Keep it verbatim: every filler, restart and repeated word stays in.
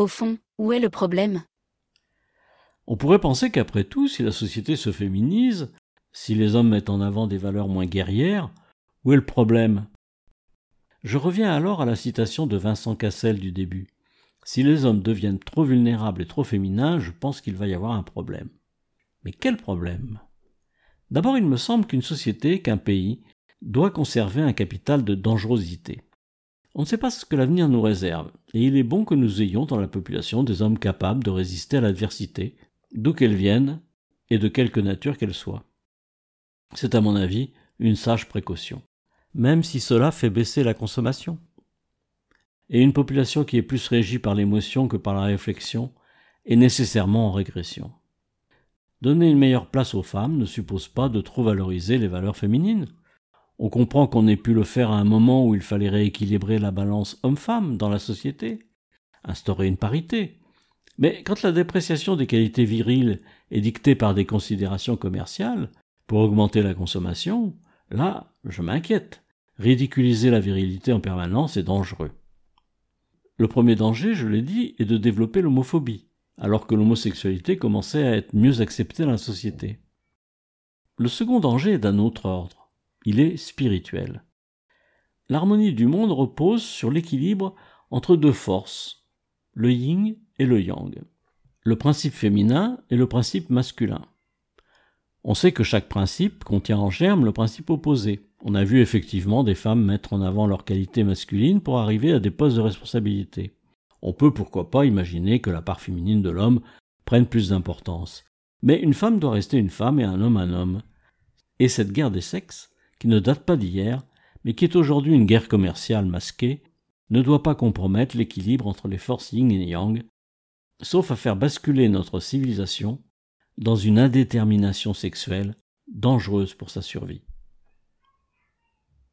Au fond, où est le problème ? On pourrait penser qu'après tout, si la société se féminise, si les hommes mettent en avant des valeurs moins guerrières, où est le problème ? Je reviens alors à la citation de Vincent Cassel du début. Si les hommes deviennent trop vulnérables et trop féminins, je pense qu'il va y avoir un problème. Mais quel problème ? D'abord, il me semble qu'une société, qu'un pays, doit conserver un capital de dangerosité. On ne sait pas ce que l'avenir nous réserve, et il est bon que nous ayons dans la population des hommes capables de résister à l'adversité, d'où qu'elle vienne et de quelque nature qu'elle soit. C'est à mon avis une sage précaution, même si cela fait baisser la consommation. Et une population qui est plus régie par l'émotion que par la réflexion est nécessairement en régression. Donner une meilleure place aux femmes ne suppose pas de trop valoriser les valeurs féminines. On comprend qu'on ait pu le faire à un moment où il fallait rééquilibrer la balance homme-femme dans la société, instaurer une parité. Mais quand la dépréciation des qualités viriles est dictée par des considérations commerciales, pour augmenter la consommation, là, je m'inquiète. Ridiculiser la virilité en permanence est dangereux. Le premier danger, je l'ai dit, est de développer l'homophobie, alors que l'homosexualité commençait à être mieux acceptée dans la société. Le second danger est d'un autre ordre. Il est spirituel. L'harmonie du monde repose sur l'équilibre entre deux forces, le yin et le yang, le principe féminin et le principe masculin. On sait que chaque principe contient en germe le principe opposé. On a vu effectivement des femmes mettre en avant leurs qualités masculines pour arriver à des postes de responsabilité. On peut pourquoi pas imaginer que la part féminine de l'homme prenne plus d'importance. Mais une femme doit rester une femme et un homme un homme. Et cette guerre des sexes, qui ne date pas d'hier, mais qui est aujourd'hui une guerre commerciale masquée, ne doit pas compromettre l'équilibre entre les forces yin et yang, sauf à faire basculer notre civilisation dans une indétermination sexuelle dangereuse pour sa survie.